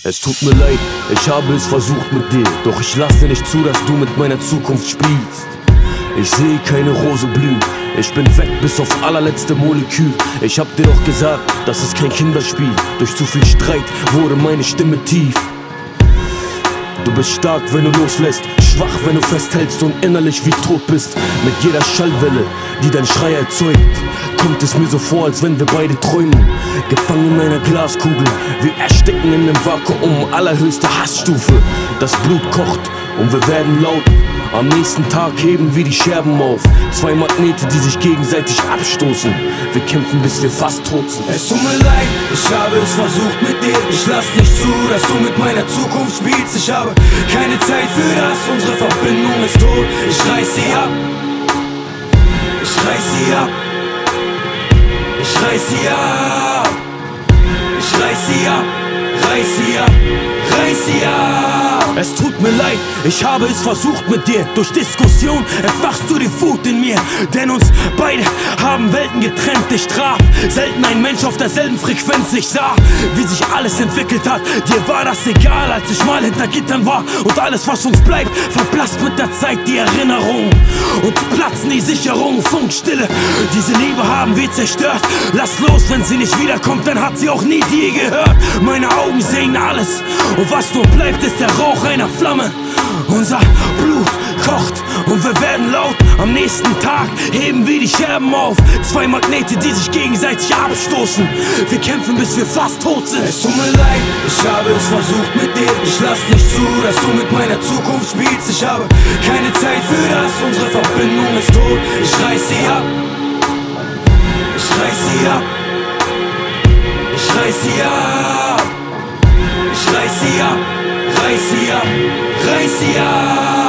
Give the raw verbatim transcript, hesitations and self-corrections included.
Es tut mir leid, ich habe es versucht mit dir, doch ich lasse nicht zu, dass du mit meiner Zukunft spielst. Ich sehe keine Rose blühen, ich bin weg bis auf allerletzte Molekül. Ich hab dir doch gesagt, das ist kein Kinderspiel. Durch zu viel Streit wurde meine Stimme tief. Du bist stark, wenn du loslässt, schwach, wenn du festhältst und innerlich wie tot bist. Mit jeder Schallwelle, die dein Schrei erzeugt, kommt es mir so vor, als wenn wir beide träumen. Gefangen in einer Glaskugel, wir ersticken in einem Vakuum, allerhöchste Hassstufe. Das Blut kocht und wir werden laut. Am nächsten Tag heben wir die Scherben auf. Zwei Magnete, die sich gegenseitig abstoßen. Wir kämpfen, bis wir fast tot sind. Es tut mir leid, ich habe es versucht mit dir. Ich lass nicht zu, dass du mit meiner Zukunft spielst. Ich habe keine Zeit für das, unsere Verbindung ist tot. Ich reiß sie ab, ich reiß sie ab, ich reiß sie ab, ich reiß sie ab, reiß sie ab, reiß sie ab. Es tut mir leid, ich habe es versucht mit dir. Durch Diskussion entfachst du die Wut in mir. Denn uns beide haben Welten getrennt. Ich traf selten ein Mensch auf derselben Frequenz. Ich sah, wie sich alles entwickelt hat. Dir war das egal, als ich mal hinter Gittern war. Und alles, was uns bleibt, verblasst mit der Zeit die Erinnerung. Und platzen die Sicherungen, Funkstille. Diese Liebe haben wir zerstört. Lass los, wenn sie nicht wiederkommt, dann hat sie auch nie dir gehört. Meine Augen sehen alles. Und was nur bleibt, ist der Rauch einer Flamme. Unser Blut kocht und wir werden laut. Am nächsten Tag heben wir die Scherben auf. Zwei Magnete, die sich gegenseitig abstoßen. Wir kämpfen, bis wir fast tot sind. Es tut mir leid, ich habe es versucht mit dir. Ich lass nicht zu, dass du mit meiner Zukunft spielst. Ich habe keine Zeit für das, unsere Verbindung ist tot. Ich reiß sie ab, ich reiß sie ab, ich reiß sie ab, ich reiß sie ab, reiß sie ab, reiß sie ab.